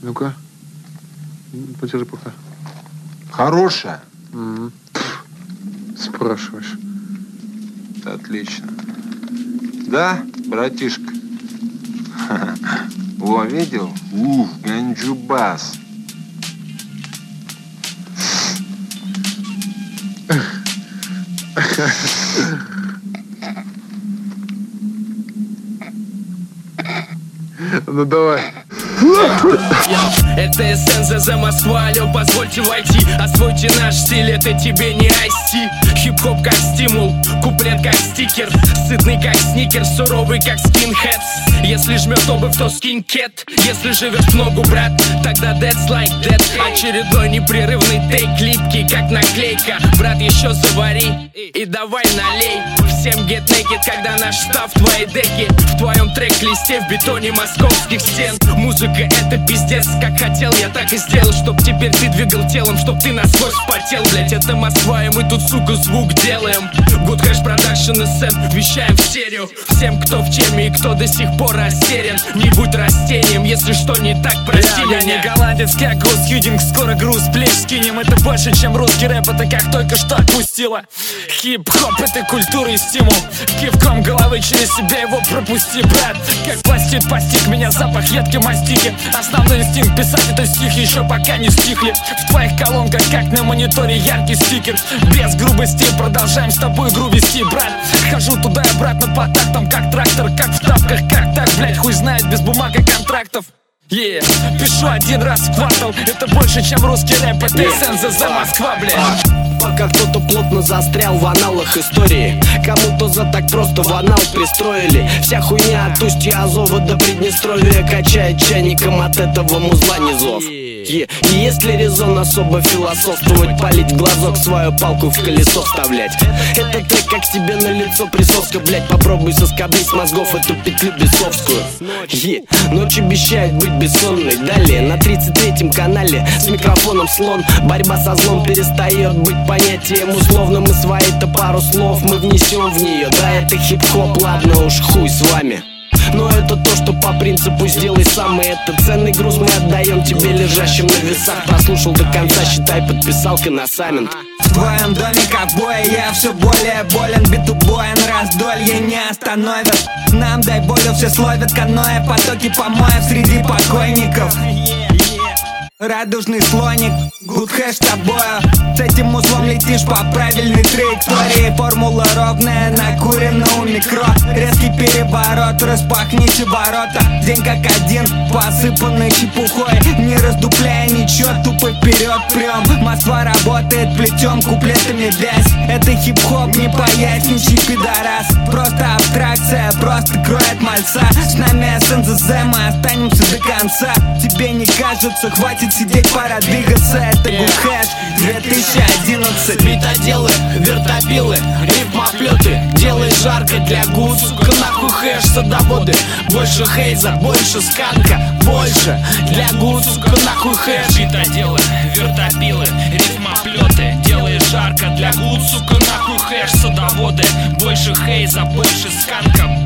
Ну-ка. Подержи пока. Хорошая? Спрашиваешь. Отлично. Да, братишка? Во, видел? Ганджубас. Ну давай. Это СНЗ Москва, алло, позвольте войти. Освойте наш стиль, это тебе не айсти. Хип-хоп как стимул, куплет как стикер. Сытный как сникер, суровый как скинхедс. Если жмет обувь, то скинкет. Если живешь в ногу, брат, тогда that's like that. Очередной непрерывный тейк, липкий как наклейка. Брат, еще завари и давай налей. Всем get naked, когда наш штаб в твоей деке. В твоем трек-листе в бетоне московских стен. Музыка это пиздец, как хотел, я так и сделал. Чтоб теперь ты двигал телом, чтоб ты насквозь потел. Блять, это Москва, и мы тут, сука, звук делаем. Good Hash Production SM, вещаем в стерео. Всем, кто в теме и кто до сих пор растерян. Не будь растением, если что не так, прости меня. Я не голландец, как Госхьюдинг, скоро груз плеч скинем. Это больше, чем русский рэп, это как только что отпустила. Хип-хоп это культура и стимул. Кивком головы через себя его пропусти, брат. Как пластит постиг меня запах едкой мастики. Основной инстинкт писать это стих еще пока не стихли. В твоих колонках как на мониторе яркий стикер. Без грубости продолжаем с тобой игру вести, брат. Хожу туда и обратно по тактам, как трактор, как в тапках, как так, блять, хуй знает, без бумаг и контрактов. Пишу один раз в квартал, это больше, чем русский рэп, это СНЗ Москва, блядь. Пока кто-то плотно застрял в аналах истории, кому-то за так просто в анал пристроили. Вся хуйня от устья Азова до Приднестровья качает чайником, от этого музла низов. И есть ли резон особо философствовать, палить в глазок, свою палку в колесо вставлять? Это трек как тебе на лицо присоска, блять, попробуй соскоблить с мозгов эту петлю бесовскую. Ночь обещает быть бессонной. Далее на 33-м канале с микрофоном слон. Борьба со злом перестает быть понятием условным. И свои-то пару слов мы внесем в нее. Да, это хип-хоп, ладно уж хуй с вами. Но это то, что по принципу сделай сам. И это ценный груз мы отдаем тебе, лежащим на весах. Прослушал до конца, считай, подписал коносамент. В твоем доме ковбоя я все более болен. Бит убоен, раздолье не остановят. Нам дай волю, все словят каноэ. Потоки помоев среди покойников. Радужный слоник, good hash тобою. С этим узлом летишь по правильной траектории. Формула ровная, накурена у микро. Резкий переворот, распахните ворота. День как один, посыпанный чепухой. Не раздупляя ничего, тупо вперед прям. Москва работает плетем куплетами вязь. Это хип-хоп, не поясничай, пидорас. Просто абстракция, просто кроет мальца. С нами СНЗ, мы останемся до конца. Тебе не кажется, хватит сидеть, пора двигаться. Это Good Hash 2011. Битоделы, вертопилы, рифмоплеты. Делай жарко для гуд, сука, нахуй хэш, садоводы. Больше хейза, больше сканка, больше для гуд, сука, нахуй хэш. Битоделы, вертопилы, рифмоплеты. Делай жарко для гуд, сука, нахуй хэш, садоводы. Больше хейза, больше сканка,